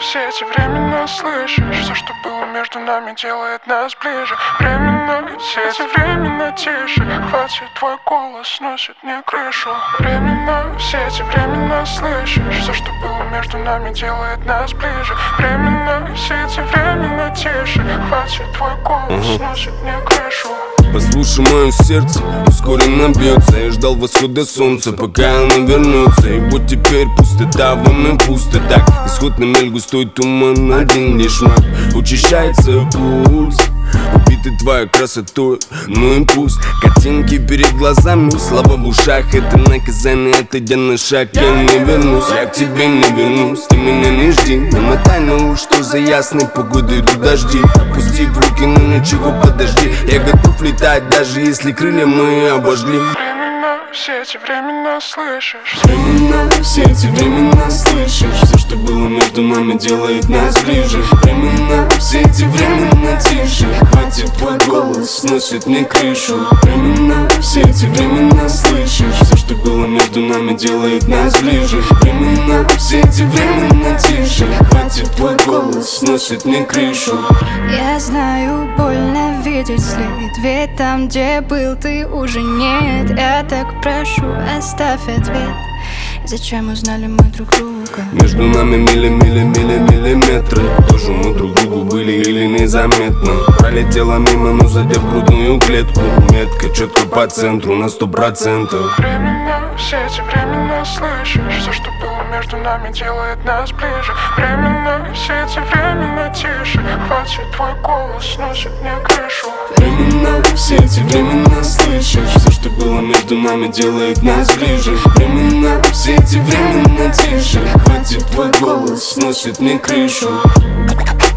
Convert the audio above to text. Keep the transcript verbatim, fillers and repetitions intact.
все эти времена слышишь? Все, что было между нами, делает нас ближе. Временно, все эти времена тише. Хватит, твой голос сносит мне крышу. Временно, все эти времена слышишь? Все, что было между нами, делает нас ближе. Временно, все эти времена тише. Хватит, твой голос сносит мне крышу. Послушай мое сердце, ускоренно бьется. Я ждал восхода солнца, пока оно вернется. И вот теперь пустота, в доме пусто. Так, исход на мель, густой туман, один лишь маг. Учащается пульс, убиты твоей красотой, ну и пусть. Картинки перед глазами, слова в ушах. Это наказание, отойдя на шаг. Я не вернусь, я к тебе не вернусь. Ты меня не жди, намотай на уши, что за ясной погодой идут дожди. Опусти в руки, но ничего, подожди. Я готов летать, даже если крылья мои обожгли. Временно, все эти времена слышишь? Временно, все эти времена слышишь? Все, что было между нами, делает нас ближе. Временно, все эти времена тише. Хватит, твой голос сносит мне крышу. Временно, все эти времена слышишь? Все, что было между нами, делает нас ближе. Временно, все эти времена тише. Хватит, твой голос сносит мне крышу. Я знаю, больно видеть след, ведь там, где был, ты уже нет. Я так прошу, оставь ответ. Зачем узнали мы друг друга? Между нами мили, мили, мили, миллиметры. Тоже мы друг другу были или незаметно. Пролетела мимо, но задев грудную клетку. Метко, четко по центру, на сто процентов. Временно, все эти времена слышишь? Все, что было между нами, делает нас ближе. Временно, все эти времена тише. Хватит, твой голос сносит мне крышу. Временно, все эти времена слышишь? Все, что было между нами, делает нас ближе. Временно, все эти времена тише. Хватит, твой голос сносит мне крышу.